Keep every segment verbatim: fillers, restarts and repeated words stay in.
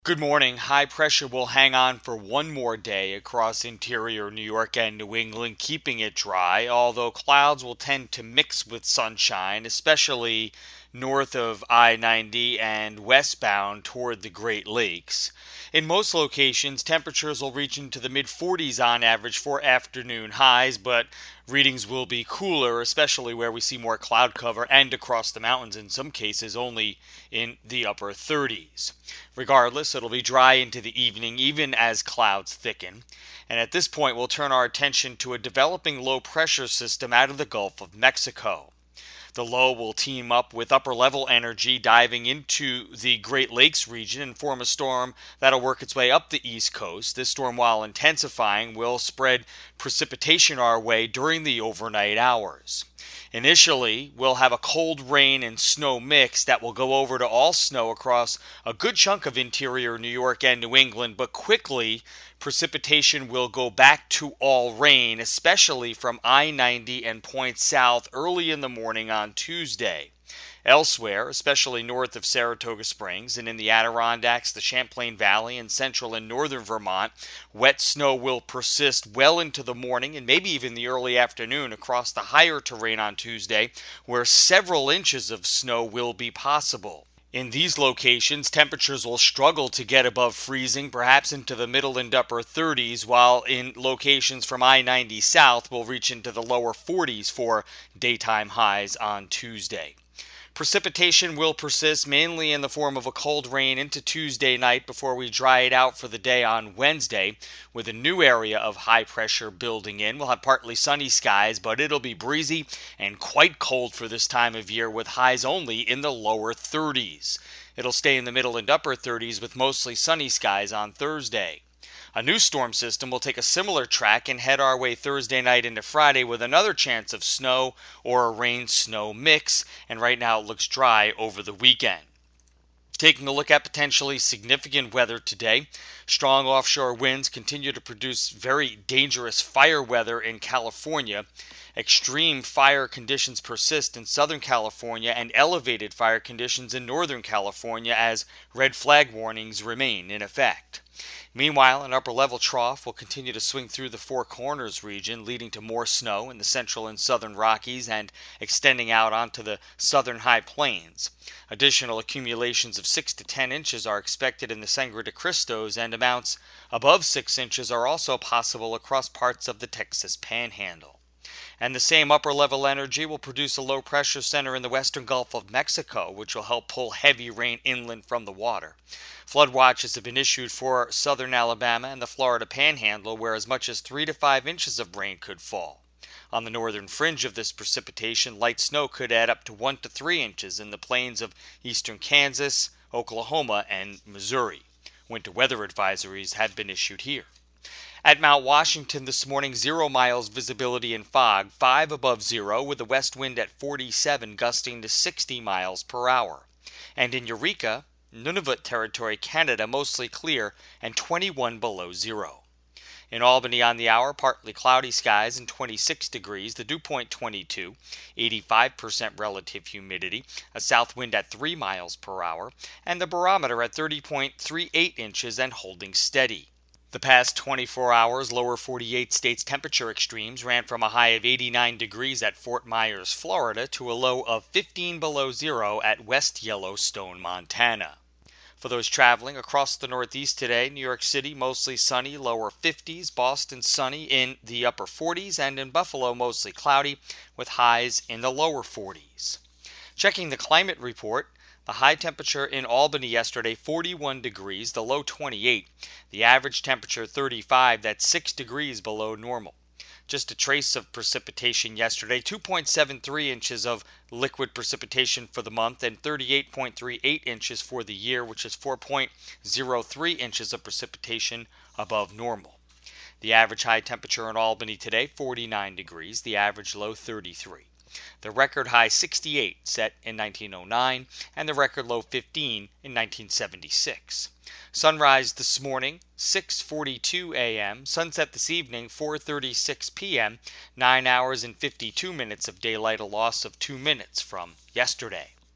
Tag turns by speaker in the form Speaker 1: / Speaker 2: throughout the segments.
Speaker 1: Good morning. High pressure will hang on for one more day across interior New York and New England, keeping it dry, although clouds will tend to mix with sunshine, especially north of I ninety and westbound toward the Great Lakes. In most locations, temperatures will reach into the mid forties on average for afternoon highs, but readings will be cooler, especially where we see more cloud cover and across the mountains, in some cases only in the upper thirties. Regardless, it'll be dry into the evening, even as clouds thicken. And at this point, we'll turn our attention to a developing low pressure system out of the Gulf of Mexico. The low will team up with upper level energy diving into the Great Lakes region and form a storm that'll work its way up the East Coast. This storm, while intensifying, will spread precipitation our way during the overnight hours. Initially, we'll have a cold rain and snow mix that will go over to all snow across a good chunk of interior New York and New England, but quickly precipitation will go back to all rain, especially from I ninety and points south early in the morning on Tuesday. Elsewhere, especially north of Saratoga Springs and in the Adirondacks, the Champlain Valley, and central and northern Vermont, wet snow will persist well into the morning and maybe even the early afternoon across the higher terrain on Tuesday, where several inches of snow will be possible. In these locations, temperatures will struggle to get above freezing, perhaps into the middle and upper thirties, while in locations from I ninety south will reach into the lower forties for daytime highs on Tuesday. Precipitation will persist mainly in the form of a cold rain into Tuesday night before we dry it out for the day on Wednesday, with a new area of high pressure building in. We'll have partly sunny skies, but it'll be breezy and quite cold for this time of year, with highs only in the lower thirties. It'll stay in the middle and upper thirties with mostly sunny skies on Thursday. A new storm system will take a similar track and head our way Thursday night into Friday with another chance of snow or a rain-snow mix, and right now it looks dry over the weekend. Taking a look at potentially significant weather today, strong offshore winds continue to produce very dangerous fire weather in California. Extreme fire conditions persist in Southern California and elevated fire conditions in Northern California as red flag warnings remain in effect. Meanwhile, an upper-level trough will continue to swing through the Four Corners region, leading to more snow in the central and southern Rockies and extending out onto the southern high plains. Additional accumulations of six to ten inches are expected in the Sangre de Cristos, and amounts above six inches are also possible across parts of the Texas Panhandle. And the same upper-level energy will produce a low-pressure center in the western Gulf of Mexico, which will help pull heavy rain inland from the water. Flood watches have been issued for southern Alabama and the Florida Panhandle, where as much as three to five inches of rain could fall. On the northern fringe of this precipitation, light snow could add up to one to three inches in the plains of eastern Kansas, Oklahoma, and Missouri. Winter weather advisories have been issued here. At Mount Washington this morning, zero miles visibility in fog, five above zero, with a west wind at forty-seven, gusting to sixty miles per hour. And in Eureka, Nunavut Territory, Canada, mostly clear and twenty-one below zero. In Albany on the hour, partly cloudy skies and twenty-six degrees, the dew point twenty-two, eighty-five percent relative humidity, a south wind at three miles per hour, and the barometer at thirty point three eight inches and holding steady. The past twenty-four hours, lower forty-eight states temperature extremes ran from a high of eighty-nine degrees at Fort Myers, Florida, to a low of fifteen below zero at West Yellowstone, Montana. For those traveling across the Northeast today, New York City mostly sunny, lower fifties, Boston sunny in the upper forties, and in Buffalo mostly cloudy with highs in the lower forties. Checking the climate report, the high temperature in Albany yesterday, forty-one degrees, the low twenty-eight. The average temperature thirty-five, that's six degrees below normal. Just a trace of precipitation yesterday, two point seven three inches of liquid precipitation for the month and thirty-eight point three eight inches for the year, which is four point zero three inches of precipitation above normal. The average high temperature in Albany today, forty-nine degrees, the average low thirty-three. The record high sixty-eight set in nineteen oh nine and the record low fifteen in nineteen seventy-six. Sunrise this morning, six forty-two a m Sunset this evening, four thirty-six p m nine hours and fifty-two minutes of daylight, a loss of two minutes from yesterday.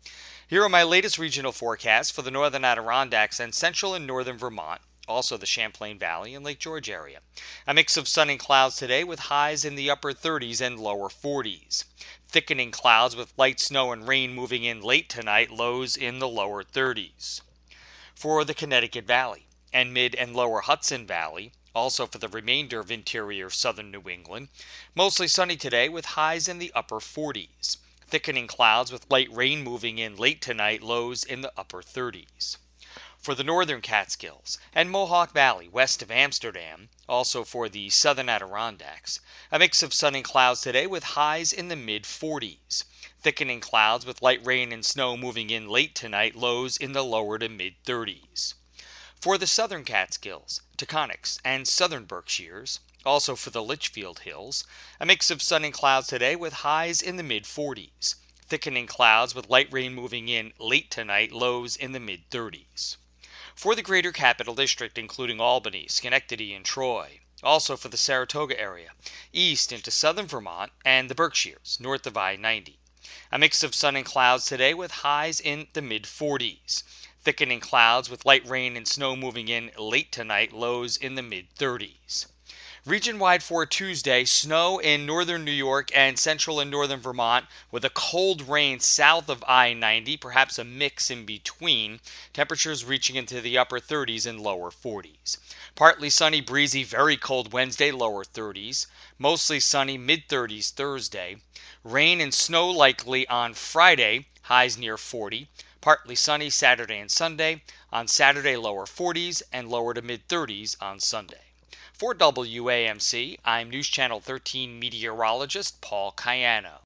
Speaker 1: Here are my latest regional forecasts for the northern Adirondacks and central and northern Vermont, also the Champlain Valley and Lake George area. A mix of sun and clouds today with highs in the upper thirties and lower forties. Thickening clouds with light snow and rain moving in late tonight, lows in the lower thirties. For the Connecticut Valley and mid and lower Hudson Valley, also for the remainder of interior southern New England, mostly sunny today with highs in the upper forties. Thickening clouds with light rain moving in late tonight, lows in the upper thirties. For the northern Catskills and Mohawk Valley west of Amsterdam, also for the southern Adirondacks, a mix of sun and clouds today with highs in the mid forties. Thickening clouds with light rain and snow moving in late tonight, lows in the lower to mid thirties. For the southern Catskills, Taconics, and southern Berkshires, also for the Litchfield Hills, a mix of sun and clouds today with highs in the mid forties. Thickening clouds with light rain moving in late tonight, lows in the mid thirties. For the greater Capital District, including Albany, Schenectady, and Troy, also for the Saratoga area, east into southern Vermont, and the Berkshires, north of I ninety. A mix of sun and clouds today with highs in the mid forties. Thickening clouds with light rain and snow moving in late tonight, lows in the mid thirties. Region-wide for Tuesday, snow in northern New York and central and northern Vermont with a cold rain south of I ninety, perhaps a mix in between, temperatures reaching into the upper thirties and lower forties. Partly sunny, breezy, very cold Wednesday, lower thirties. Mostly sunny, mid thirties Thursday. Rain and snow likely on Friday, highs near forty. Partly sunny Saturday and Sunday. On Saturday, lower forties and lower to mid thirties on Sunday. For W A M C, I'm News Channel thirteen meteorologist Paul Cayano.